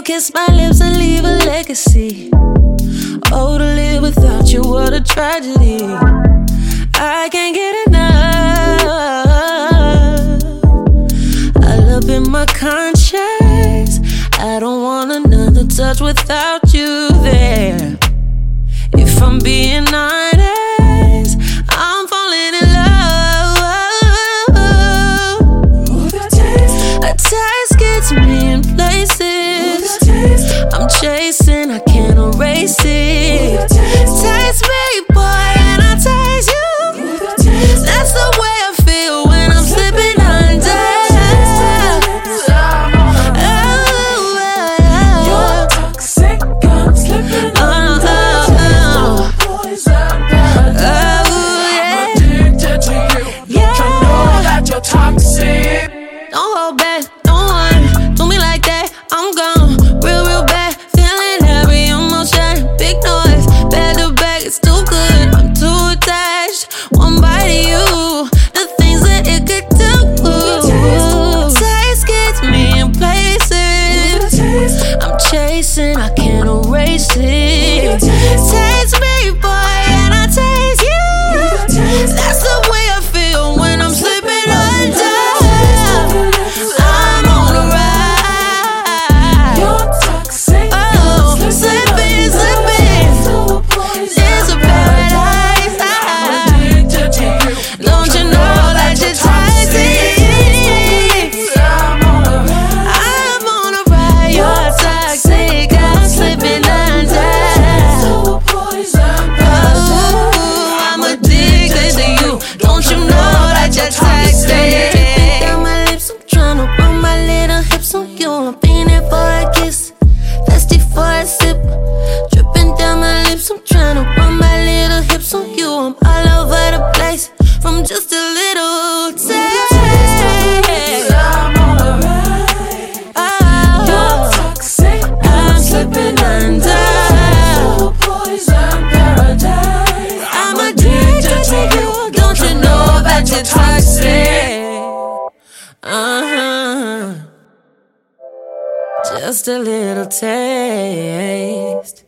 kiss my lips and leave a legacy. Oh, to live without you, what a tragedy. I can't get enough. I love in my conscience. I don't want another touch without you there. If I'm being honest, I'm falling in love. A taste gets me in places. I'm chasing, I can't erase it. Taste me, boy, and I taste you. That's the way I feel when I'm slipping under. You're toxic, I'm slipping under. I'm addicted to you. Don't you know that you're toxic? Don't hold back, don't want do me like that. I'm gone, real bad. Feeling heavy, emotion, big noise. Back to back, it's too good. I'm too attached. One bite of you, the things that it could do. Taste gets me in places. I'm chasing, I can't erase it. Taste me, boy, and I taste you. That's the way I feel when I'm slipping under. I'm on a ride. You're toxic, Oh, slipping. It's a paradise. I'm addicted to you. Don't you know that you're toxic? I'm on a ride. I'm on a ride. You're toxic. I'm slipping under. So poison Oh, I'm addicted to you. Don't you know that you're toxic? Down my lips, I'm tryna run my little hips on you. I'm feeling for a kiss, thirsty for a sip. Dripping down my lips, I'm tryna run my little hips on you. I'm all over the place from just a little taste. I'm on a ride. Oh, You're toxic, I'm slipping under. so poison paradise. I'm addicted to you. Don't you know that you're toxic? Just a little taste.